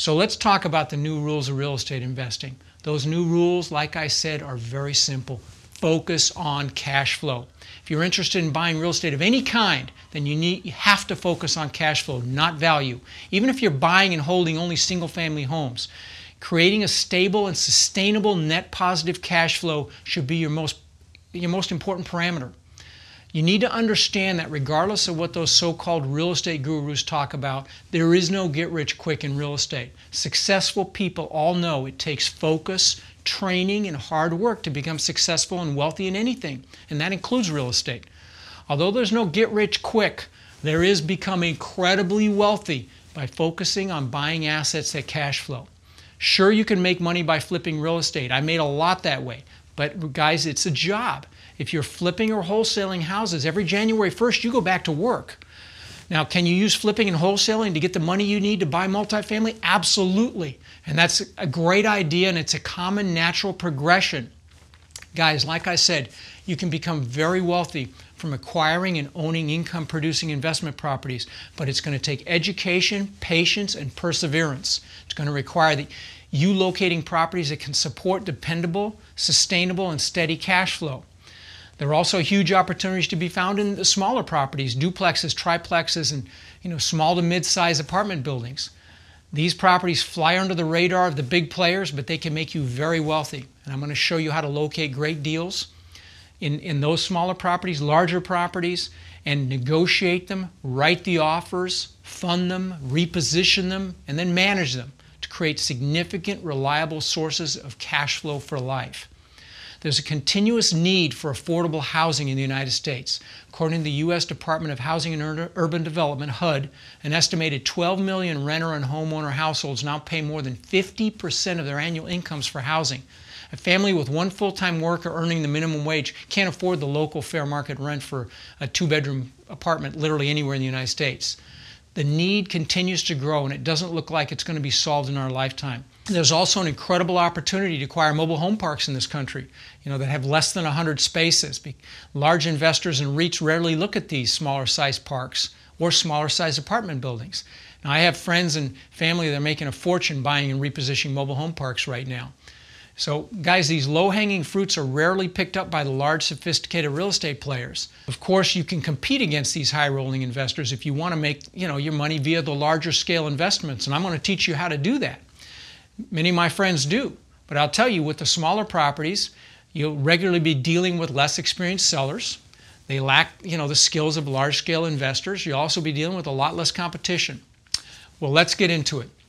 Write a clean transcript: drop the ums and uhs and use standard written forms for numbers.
So let's talk about the new rules of real estate investing. Those new rules, like I said, are very simple. Focus on cash flow. If you're interested in buying real estate of any kind, then you have to focus on cash flow, not value. Even if you're buying and holding only single-family homes, creating a stable and sustainable net positive cash flow should be your most important parameter. You need to understand that regardless of what those so-called real estate gurus talk about, there is no get-rich-quick in real estate. Successful people all know it takes focus, training, and hard work to become successful and wealthy in anything, and that includes real estate. Although there's no get-rich-quick, there is become incredibly wealthy by focusing on buying assets that cash flow. Sure, you can make money by flipping real estate. I made a lot that way, but guys, it's a job. If you're flipping or wholesaling houses, every January 1st, you go back to work. Now, can you use flipping and wholesaling to get the money you need to buy multifamily? Absolutely. And that's a great idea, and it's a common natural progression. Guys, like I said, you can become very wealthy from acquiring and owning income-producing investment properties, but it's going to take education, patience, and perseverance. It's going to require that you locating properties that can support dependable, sustainable, and steady cash flow. There are also huge opportunities to be found in the smaller properties, duplexes, triplexes, and small to mid-size apartment buildings. These properties fly under the radar of the big players, but they can make you very wealthy. And I'm going to show you how to locate great deals in those smaller properties, larger properties, and negotiate them, write the offers, fund them, reposition them, and then manage them to create significant, reliable sources of cash flow for life. There's a continuous need for affordable housing in the United States. According to the U.S. Department of Housing and Urban Development, HUD, an estimated 12 million renter and homeowner households now pay more than 50% of their annual incomes for housing. A family with one full-time worker earning the minimum wage can't afford the local fair market rent for a two-bedroom apartment literally anywhere in the United States. The need continues to grow, and it doesn't look like it's going to be solved in our lifetime. There's also an incredible opportunity to acquire mobile home parks in this country, that have less than 100 spaces. Large investors and REITs rarely look at these smaller size parks or smaller size apartment buildings. Now, I have friends and family that are making a fortune buying and repositioning mobile home parks right now. So, guys, these low-hanging fruits are rarely picked up by the large, sophisticated real estate players. Of course, you can compete against these high-rolling investors if you want to make, your money via the larger scale investments, and I'm going to teach you how to do that. Many of my friends do, but I'll tell you, with the smaller properties, you'll regularly be dealing with less experienced sellers. They lack, the skills of large-scale investors. You'll also be dealing with a lot less competition. Well, let's get into it.